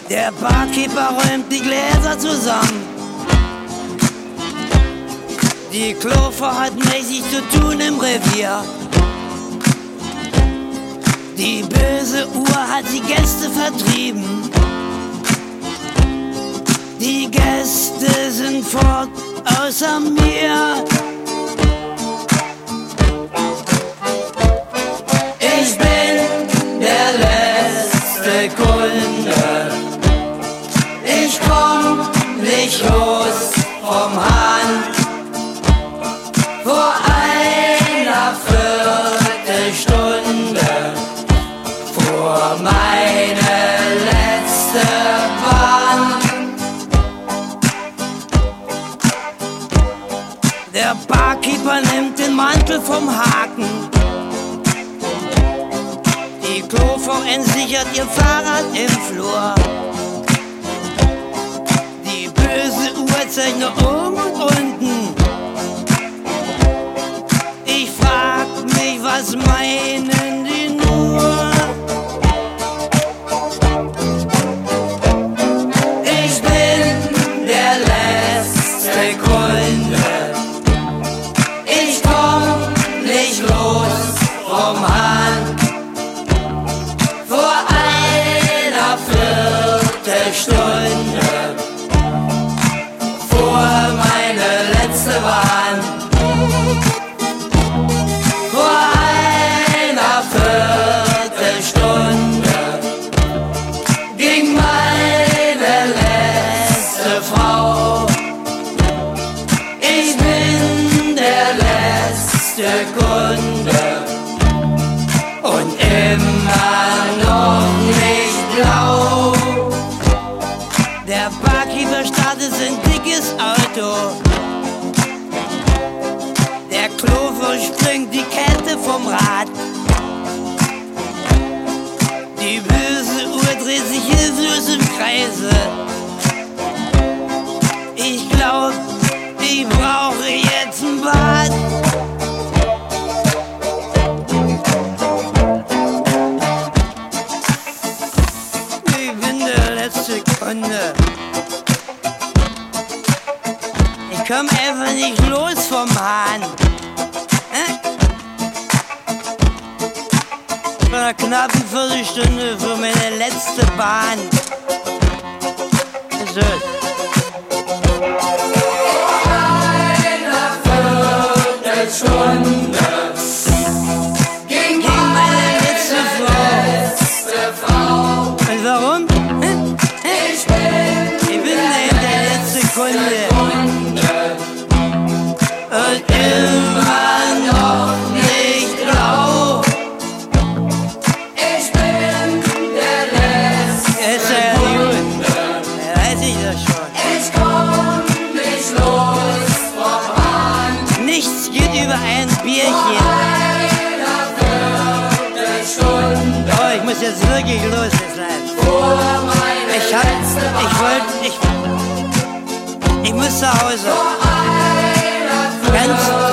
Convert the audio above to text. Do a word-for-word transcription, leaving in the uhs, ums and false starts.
Der Barkeeper räumt die Gläser zusammen. Die Klofrau hat mäßig zu tun im Revier. Die böse Uhr hat die Gäste vertrieben. Die Gäste sind fort außer mir. Ich bin der letzte Kunde. Ich komm nicht los vom Hahn. Vor einer Viertelstunde fuhr meine letzte Bahn. Der Barkeeper nimmt den Mantel vom Haken. Die Klofrau entsichert ihr Fahrrad im Flur. Die böse Uhr zeigt nur oben und unten. Ich frag mich, was meinen die nur? Ich bin der letzte Kunde. Ich komm nicht los vom Hahn. Vor einer Viertelstunde fuhr meine letzte Bahn. Vor einer Viertelstunde ging meine letzte Frau. Ich bin der letzte Kunde und immer noch nicht blau. Der Barkeeper startet sein dickes Auto. Der Klofrau springt die Kette vom Rad. Die böse Uhr dreht sich hilflos im Kreise. Ich glaub, ich brauche jetzt ein Bad. Ich bin der letzte Kunde. Ich komm einfach nicht los vom Hahn. Vor einer knappen Viertelstunde für meine letzte Bahn. Was ist das? Viertelstunde ging meine letzte Frau. Und warum? Ich bin, ich bin der, der letzte Kunde. Und immer noch nicht blau. Ich bin der letzte Ist ja gut. Ja, weiß ich doch schon. Ich komm nicht los vom Hahn. Nichts geht über ein Bierchen. Einer Viertelstunde Oh, ich muss jetzt wirklich los sein. fuhr meine Ich hab, letzte Bahn. ich wollte, ich, ich muss zu Hause. Vor einer Ganz,